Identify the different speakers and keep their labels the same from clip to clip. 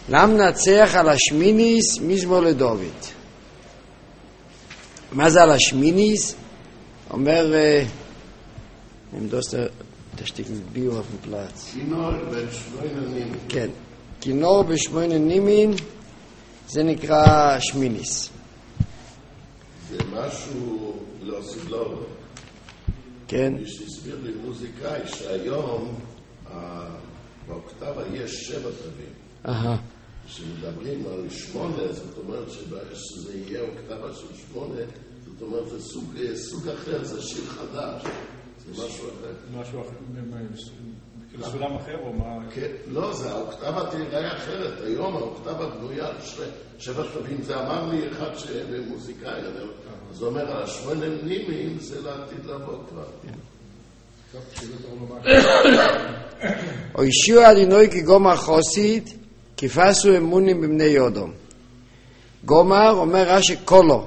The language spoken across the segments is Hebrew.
Speaker 1: למה נצח על השמיניס מזמור לדוד? מה זה על השמיניס? אומר, דוסטר, תשתיק ביו auf dem Platz.
Speaker 2: כינור בשמונה נימין.
Speaker 1: כן, כינור בשמונה נימין, זה נקרא שמיניס.
Speaker 2: זה משהו לא סבלוב.
Speaker 1: כן.
Speaker 2: מי שהסביר לי מוזיקאי שהיום באוקטבה יש 7 תווים. כשמדברים על 8, זאת אומרת שזה יהיה אוקטבה של 8, זאת אומרת זה סוג אחר, זה שיר חדש. זה משהו אחר.
Speaker 3: משהו אחר, כאילו סולם אחר או מה?
Speaker 2: לא, זה האוקטבה תראה אחרת. היום האוקטבה בנויה על 7 תווים. זה אמר לי אחד שמוזיקאי. אז הוא אומר, 8 נימים זה לעתיד לבוא כבר.
Speaker 1: או ישוע אדינוי כגומר חוסית, כפסו אמונים בבני יודום. גומר אומר רש"י קולו.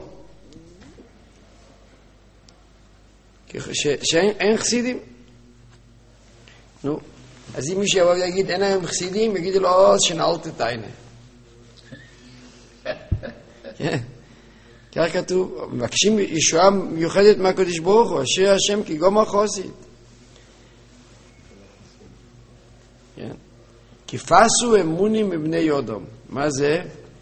Speaker 1: שאין חסידים. נו, אז אם מישהו יבוא ויגיד אין היום חסידים, יגידו לו, שנעלת את העיני. כך כתוב, מבקשים ישועה מיוחדת מהקדוש ברוך הוא, אשר השם כגומר חוסית. כפסו אמונים בבני יודום. מה זה?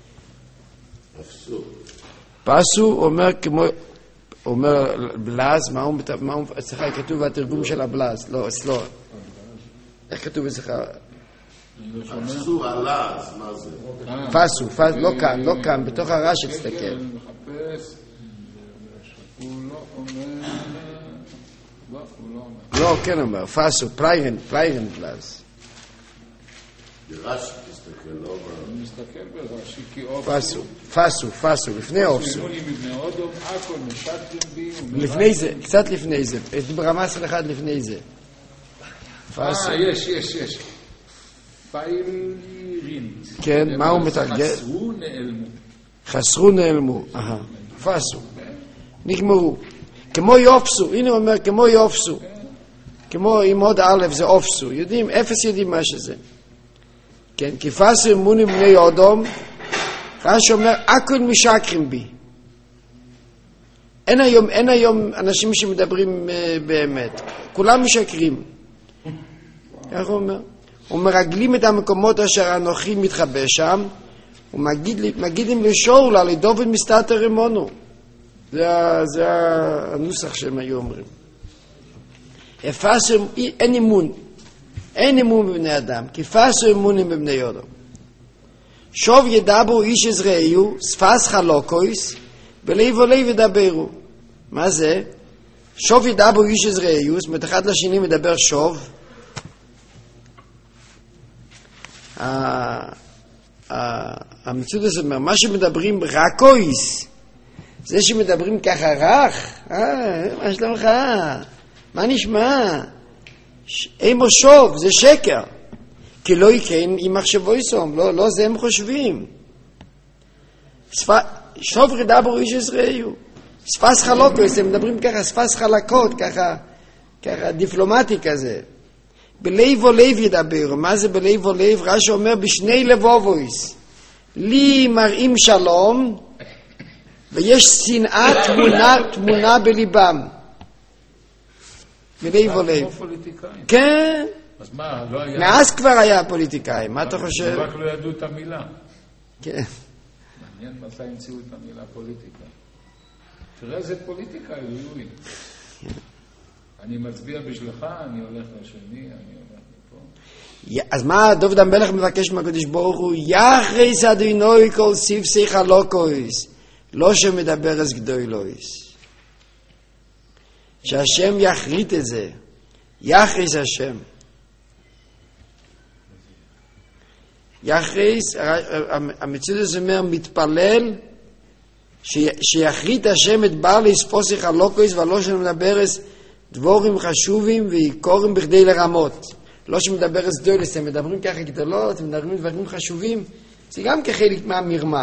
Speaker 1: פסו אומר כמו, אומר בלז, מה הוא, אצלך כתוב התרגום של הבלז, לא, אצלו. איך כתוב אצלך?
Speaker 2: פסו הלז, מה זה?
Speaker 1: פסו, לא כאן, בתוך הרש תסתכל. לא, כן אומר, פסו, פליירן בלז.
Speaker 2: רש"י תסתכל, לא
Speaker 3: אני מסתכל ברש"י כי
Speaker 1: פסו, לפני אופסו. לפני זה, קצת לפני זה, ברמס אחד לפני זה.
Speaker 3: יש. פיירין.
Speaker 1: כן, מה הוא מתרגל? חסרו נעלמו. פסו. נגמרו. כמו יופסו, הנה הוא אומר, כמו יופסו. כמו עם עוד א' זה אופסו. יודעים, אפס יודעים מה שזה. כן, כפסו אמונים בני יודום, רש"י אומר, הכל משקרים בי. אין היום אנשים שמדברים באמת. כולם משקרים. איך הוא אומר? ומרגלים את המקומות אשר אנוכי מתחבא שם, ומגידים לשאול על דוד מסתתר אמונו. זה הנוסח שהם היו אומרים. אין אמון בבני אדם, כפסו אמונים בבני יודום. שוב ידברו איש עזראיו, שפס חלוקויס, בלב ולב ידברו. מה זה? שוב ידברו איש עזראיו, זאת אומרת אחד לשני מדבר שוב. המציאות הזאת אומר, מה שמדברים רקויס, זה שמדברים ככה רך, מה שלומך? מה נשמע? אימו שוב, זה שקר. כי לא יקן עם מחשבו יסום, לא זה הם חושבים. שוב רדברו איש עזראיו. שפס חלוקות, הם מדברים ככה, שפס חלקות, ככה דיפלומטי כזה. בלב ולב ידברו. מה זה בלב ולב? רש"י אומר בשני לבובויס. לי מראים שלום, ויש שנאה תמונה בליבם. בלב ולב. כן.
Speaker 3: אז מה, לא היה...
Speaker 1: מאז כבר היה פוליטיקאים, מה אתה חושב?
Speaker 3: רק לא ידעו את המילה.
Speaker 1: כן.
Speaker 3: מעניין מתי המציאו את המילה פוליטיקה. תראה, זה פוליטיקה, אלוהים. אני מצביע בשבילך, אני הולך לשני, אני הולך לפה.
Speaker 1: אז מה דוד המלך מבקש מהקדוש ברוך הוא? יחריס אדינוי כל סיפסי חלוקויס, לא שמדבר אז גדולויס. שהשם יחריט את זה. יחריס השם. יחריס, המציאות הזה אומר, מתפלל שיחריט השם את בר לספוסי חלוקויס ולא שמדבר אז דבורים חשובים ויקורים בכדי לרמות. לא שמדבר אז גדולס, הם מדברים ככה גדולות, הם מדברים דברים חשובים, זה גם כחלק מהמרמה.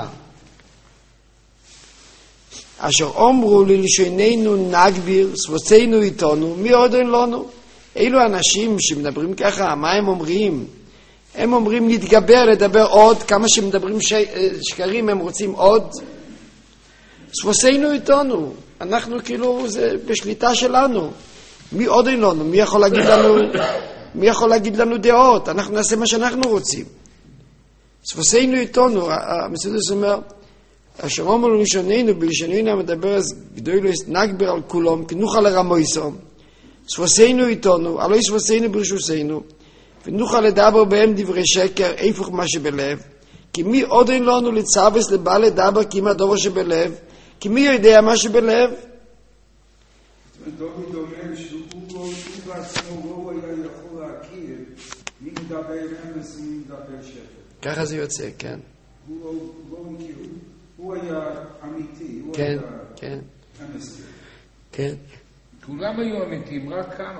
Speaker 1: אשר אומרו לי לשוננו נגביר, סבוצנו איתנו, מי עוד אין לנו? אילו אנשים שמדברים ככה, מה הם אומרים? הם אומרים להתגבר, לדבר עוד, כמה שמדברים שקרים הם רוצים עוד. ספוסינו איתנו, אנחנו כאילו, זה בשליטה שלנו. מי עוד אין לנו? מי יכול להגיד לנו דעות? אנחנו נעשה מה שאנחנו רוצים. ספוסינו איתנו, המסודס אומר, אשר אומר ראשוננו, בלשוננו מדבר אז גדולו נגבר על כולם, כנוחה לרמויסו. ספוסינו איתנו, הלא ספוסינו ברשוסנו, ונוחה לדבר בהם דברי שקר, איפוך מה שבלב, כי מי עוד אין לנו לצרבס לבא לדבר כמה הדבר שבלב, כי מי יודע מה שבלב?
Speaker 4: דוד אומר שהוא בעצמו לא היה יכול להכיר מי מדבר אמס ומי מדבר שקר.
Speaker 1: ככה זה יוצא, כן.
Speaker 4: הוא לא מכיר, הוא היה אמיתי, הוא
Speaker 1: כן,
Speaker 4: היה
Speaker 1: כן,
Speaker 4: אמס.
Speaker 1: כן.
Speaker 3: כולם היו אמיתיים, רק כמה.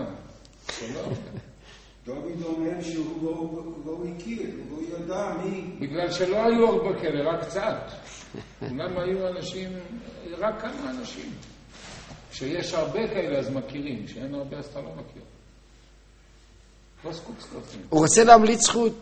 Speaker 4: דוד אומר שהוא לא הכיר, הוא לא ידע מי...
Speaker 3: בגלל שלא היו הרבה כאלה, רק קצת. כולם היו אנשים, רק כמה אנשים. כשיש הרבה כאלה אז מכירים, כשאין הרבה אז אתה לא מכיר. לא סקוץ כפים.
Speaker 1: הוא רוצה להמליץ זכות.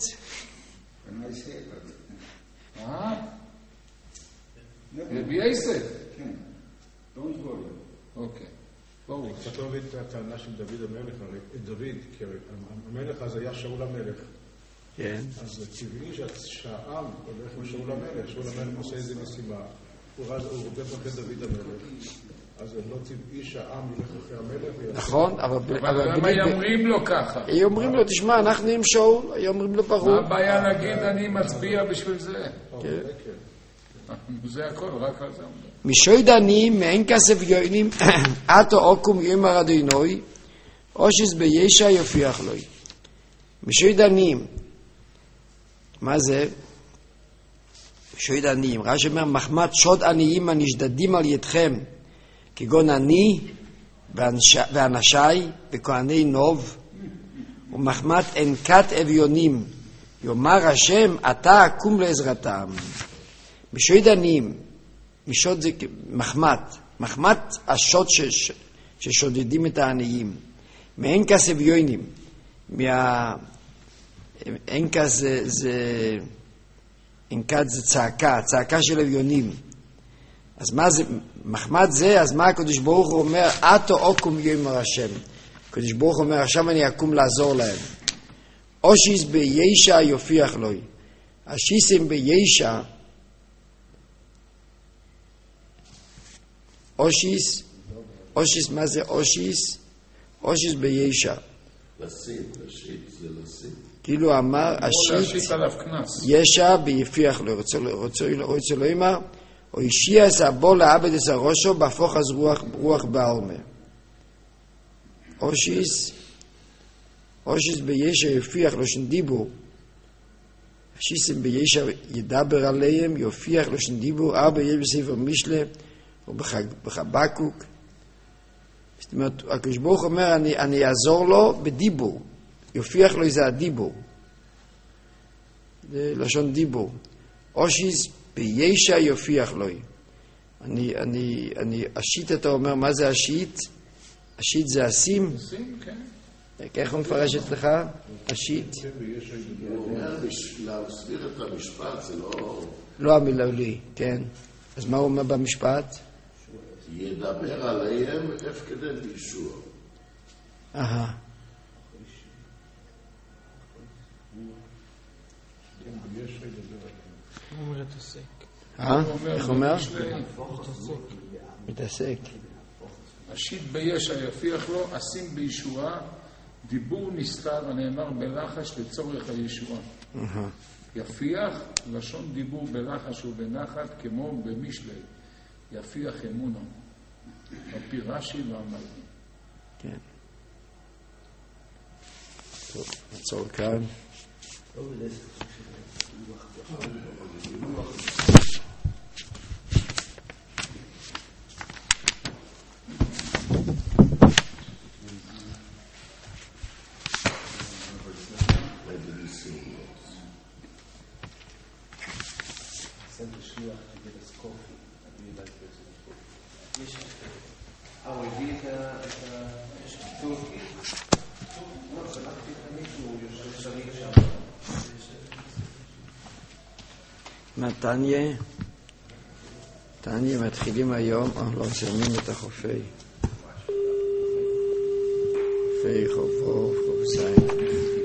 Speaker 3: רבי יוסף.
Speaker 4: כן, לא נתבוא.
Speaker 3: אוקיי. ברור.
Speaker 5: קצת לא מבין את הטענה של דוד המלך, הרי דוד, כי המלך אז היה שאול המלך.
Speaker 1: כן.
Speaker 5: אז זה טבעי שהעם הולך לשאול המלך, שאול המלך עושה איזה משימה, הוא רודף אחרי דוד המלך. אז זה לא טבעי שהעם ילך אחרי המלך.
Speaker 1: נכון,
Speaker 3: אבל למה אומרים לו ככה?
Speaker 1: אומרים לו, תשמע, אנחנו עם שאול, אומרים לו ברור.
Speaker 3: מה הבעיה להגיד אני מצביע בשביל זה?
Speaker 1: כן.
Speaker 3: זה הכל, רק על זה.
Speaker 1: משוי דנים, מאין כסף יוינים, עתו עוקום יאמר אדינוי, או שזה בישע יופיח לוי. משוי דנים, מה זה? משוי דנים, רש"י אומר, מחמת שוד עניים הנשדדים על ידכם, כגון אני ואנשי וכהני נוב, ומחמת אנקת אביונים, יאמר השם, אתה אקום לעזרתם. משוי דנים, משוד זה מחמת השוד ששודדים את העניים, מאנקס אביונים, אנקס זה צעקה של אביונים. אז מה זה, מחמת זה, אז מה הקדוש ברוך הוא אומר, עתו עוקום יאמר השם. הקדוש ברוך הוא אומר, עכשיו אני אקום לעזור להם. אושיס בישע יופיח לוי. השיסים בישע, אושיס, מה זה אושיס? אושיס בישע.
Speaker 2: לשים, זה לשים.
Speaker 1: כאילו אמר, השיט, ישע ביפיח לוי. רוצה לא אמר, או אישי אסבו לעבד את הראשו, בהפוך אז רוח בעלמה. אושיס בישע יופיח לשון דיבור. השיסים בישע ידבר עליהם, יופיח לשון דיבור, ארבע יש בספר משלה, או בחבקוק. זאת אומרת, הקדוש ברוך אומר, אני אעזור לו בדיבור. יופיח לו זה הדיבור. זה לשון דיבור. אושיס בישע יופיח לו. השיט אתה אומר, מה זה השיט? השיט זה השים?
Speaker 3: השים, כן.
Speaker 1: איך הוא מפרש אצלך? השיט?
Speaker 2: להסביר את המשפט זה
Speaker 1: לא המילולי, כן. אז מה הוא אומר במשפט?
Speaker 2: ידבר עליהם הפקדי בישוע.
Speaker 1: איך אומר? מתעסק.
Speaker 3: השיט בישע יפיח לו, אשים בישועה, דיבור נסתר הנאמר בלחש לצורך הישועה. יפיח, לשון דיבור בלחש ובנחת, כמו במשלי. יפיח אמונה. על-פי רש"י והמלכים.
Speaker 1: כן. טוב, נעצור כאן.
Speaker 6: הוא הביא את הטורקי? לא, שלחתי את המישהו, הוא יושב שריק שם.
Speaker 1: תניא מתחילים היום, לא מסיימים את החופי. חופי חוב זין.